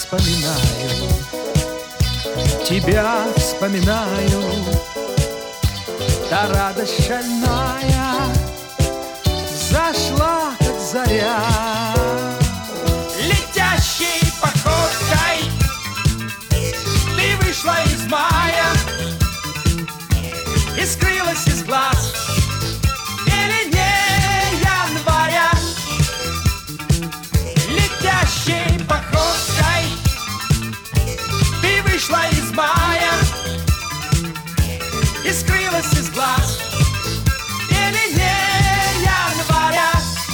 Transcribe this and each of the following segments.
вспоминаю, тебя вспоминаю. Та радость шальная зашла, как заря. Летящей походкой ты вышла из мая и скрылась из глаз пелене января. Летящей походкой ты вышла из мая и скрылась из глаз пелене января.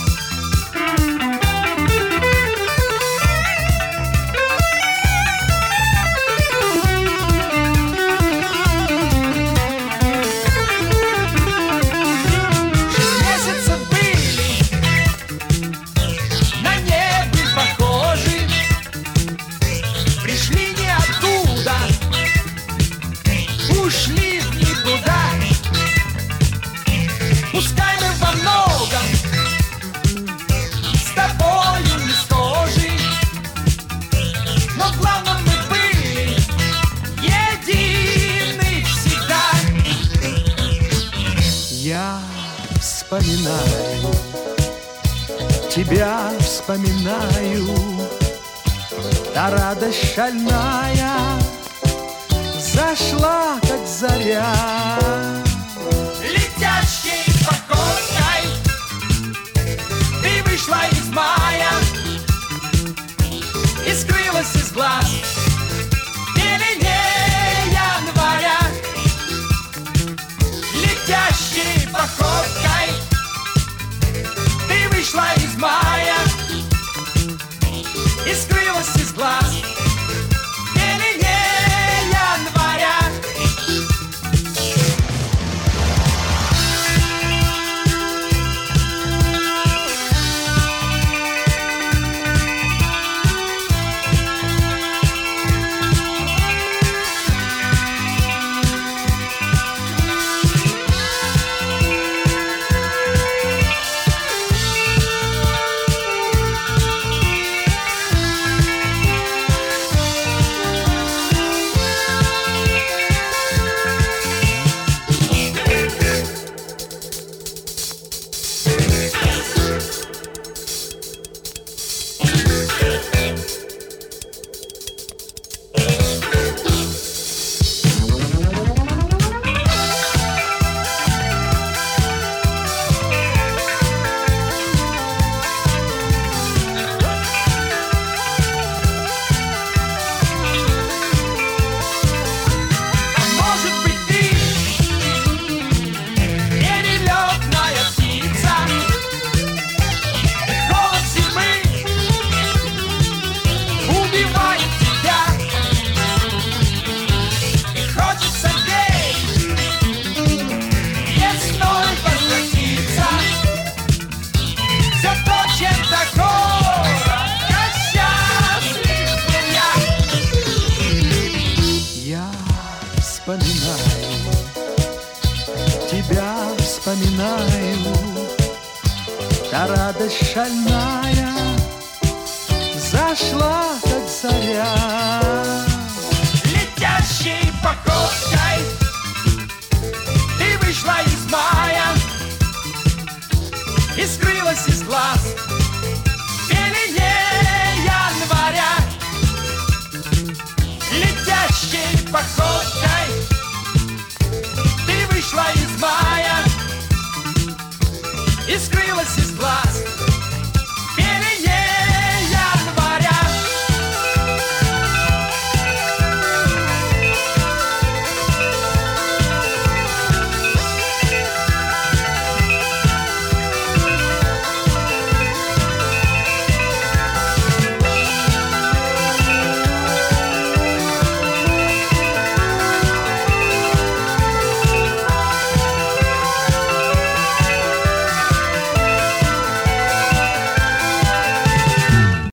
Ушли в никуда. Пускай мы во многом с тобою не схожи, но в главном мы были едины всегда. Я вспоминаю, тебя вспоминаю. Та радость шальная зашла, как заря. Летящей походкой ты вышла из мая и скрылась из глаз пелене января. Летящей походкой ты вышла из мая и скрылась из глаз пелене января. Вспоминаю, тебя вспоминаю. Та радость шальная зашла, как заря. Летящей походкой ты вышла из мая и скрылась из глаз пелене января. Летящей походкой